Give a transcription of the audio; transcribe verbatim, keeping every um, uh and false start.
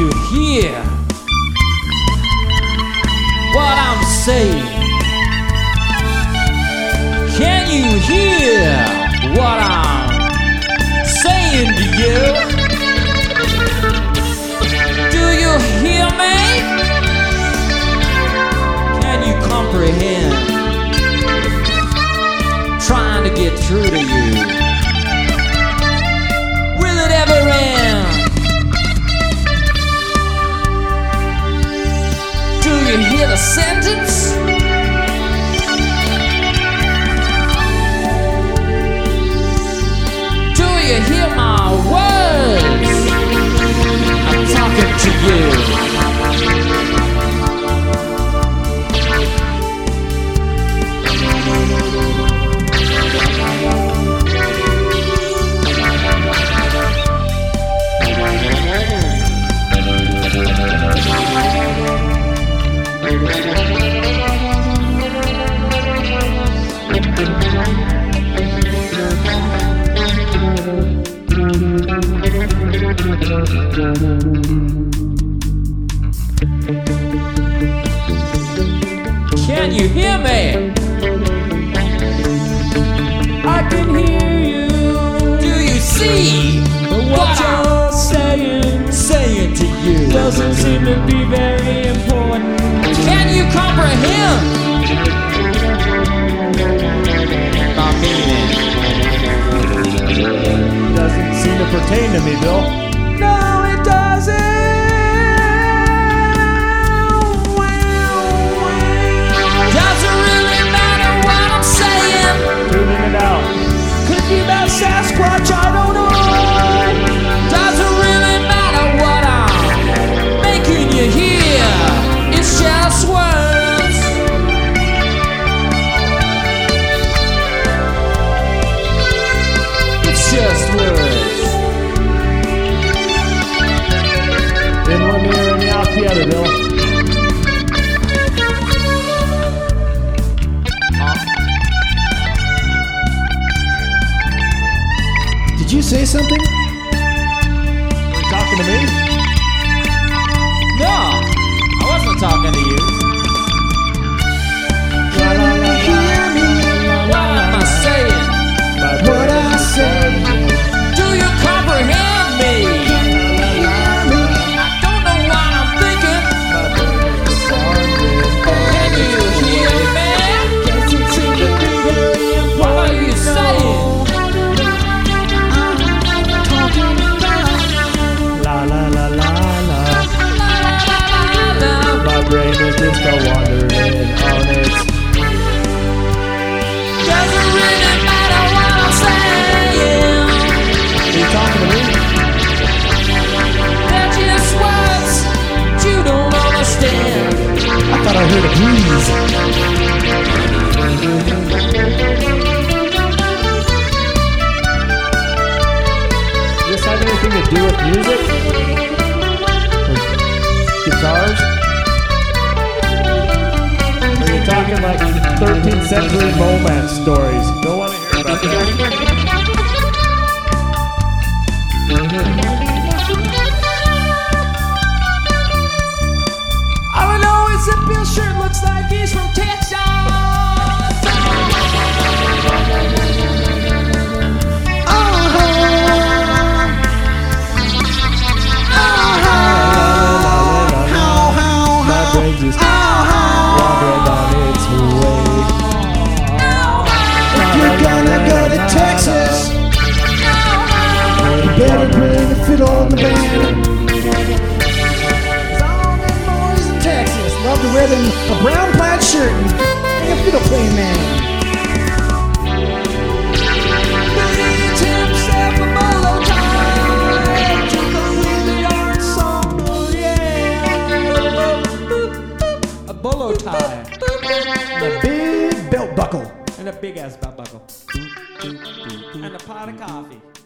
you hear what I'm saying? Can you hear what I'm saying to you? Do you hear me? Can you comprehend? Trying to get through to you. Will it ever end? Do you hear the sentence? Do you hear my words? I'm talking to you. Can you hear me? I can hear you. Do you see But what you're saying saying to you? doesn't seem to be very important. Can you comprehend my meaning? Doesn't seem to pertain to me, Bill. No, it doesn't. Does it really matter what I'm saying? Tuning it out. Could be about Sasquatch, I don't know. Does it really matter what I'm making you hear? It's just words. It's just words. In one ear and out the other, Bill. Did you say something? Were you talking to me? No, I wasn't talking to you. La, la, la, la, What am I saying? What I say. Do you comprehend me? I don't know what I'm thinking. Can you hear me? What are you saying? La la la la la. La, la, la, la, la. My brain is just a wandering on its. Does it really matter what I'm saying? Are you talking to me? They're just words you don't understand. I thought I heard a breeze. Does this have anything to do with music? Or guitars? Or are you talking like thirteenth century romance stories? Don't want to hear about that. All I know is that Bill sure looks like he's from Texas. My brain just wandering on its way. If you're gonna go to Texas, you better bring a fiddle on the band. 'Cause all them boys in Texas love to wear them a brown plaid shirt and bring a fiddle playing man. Beats himself a bolo tie to the Wheeler Yard song, yeah. A bolo tie And a big belt buckle. and a big ass belt buckle and a pot of coffee.